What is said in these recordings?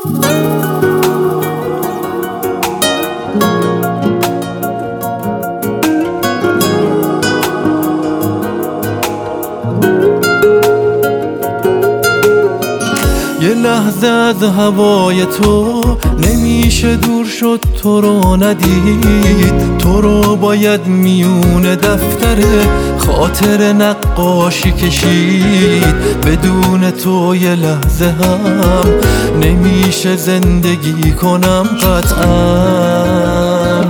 یه لحظه از هوای تو نمیشه دور شد، تو رو ندید. تو رو باید میون دفتر خاطر نقاشی کشید. بدون تو یه لحظه هم نمیشه زندگی کنم قطعا.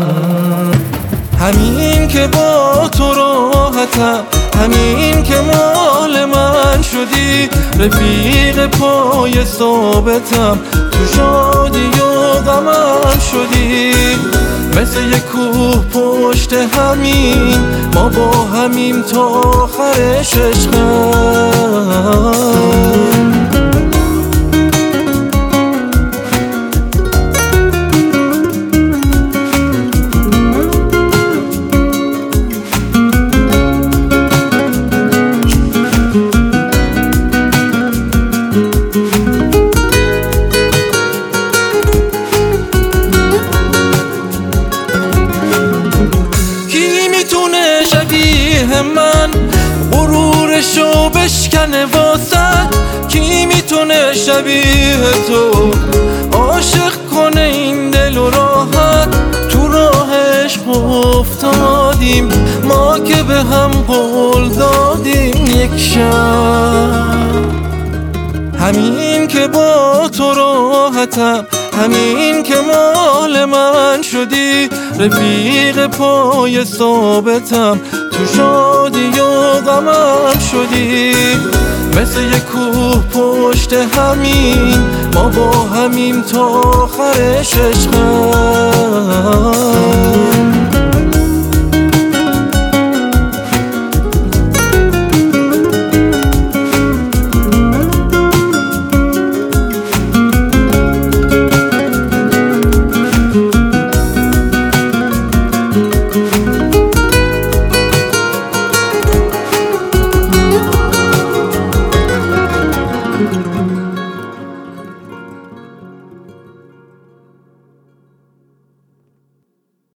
همین که با تو راحتم، همین که مال من شدی، رفیق پای ثابتم، تو شادی و غمم شدی. مثل یک کوه پشت همین، ما با همیم تا آخرش عشقم. من غرورشو بشکنه واسد؟ کی میتونه شبیه تو عاشق کنه این دل و راحت؟ تو راه عشق افتادیم ما که به هم قول دادیم یک شب. همین که با تو راحتم، همین که مال من شدی، رفیق پای ثابتم، تو شادی و غمم شدی. مثل یک کوه پشت همین، ما با همیم تا آخرش عشقم.